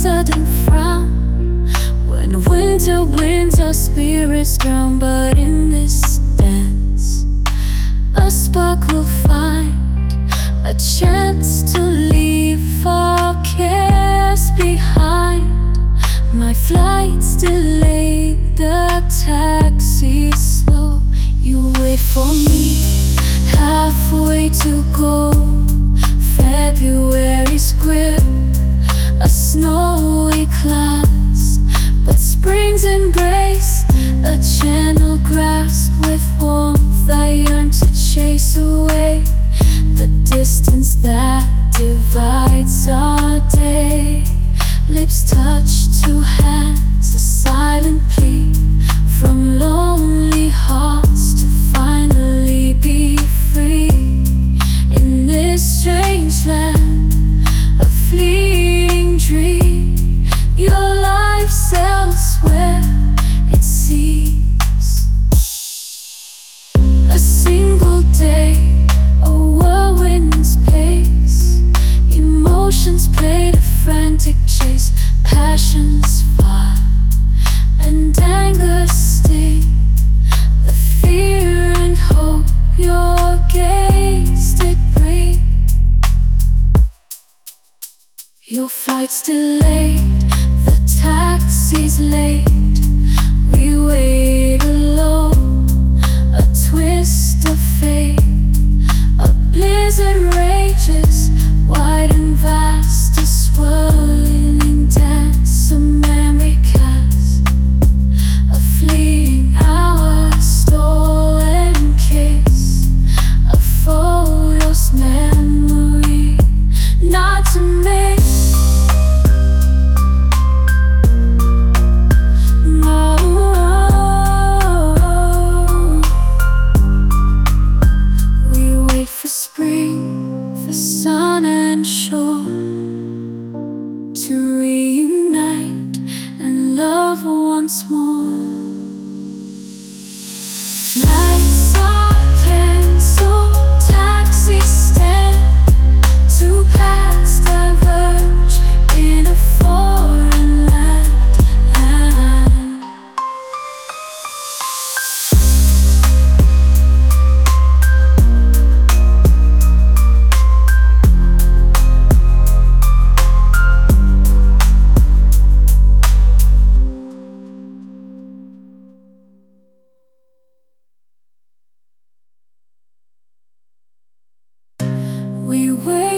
sudden frown. When winter winds our spirits drown. But in this dance, a spark will find a chance to leave our cares behind. My flight's delayed, the taxi's slow. You wait for me, halfway to go. February's grip, a snowy clouds, but spring's embrace, a gentle grasp with warmth. I yearn to chase away the distance that divides our day. Lips touch to hands, a silent plea from lonely hearts to finally be free. In this strange land, a fleeting dream, your life's elsewhere, it seems. A single day, a whirlwind's pace, emotions played a frantic chase. Passions fire and anger sting, the fear and hope your gaze did bring. Your flight's delayed, the taxi's late. We wait alone, a twist of fate. A blizzard rages, wide and vast, a swirling dance, a memory cast, a fleeting hour, a stolen kiss, a photo's memory not to miss. No, we wait for spring, for sun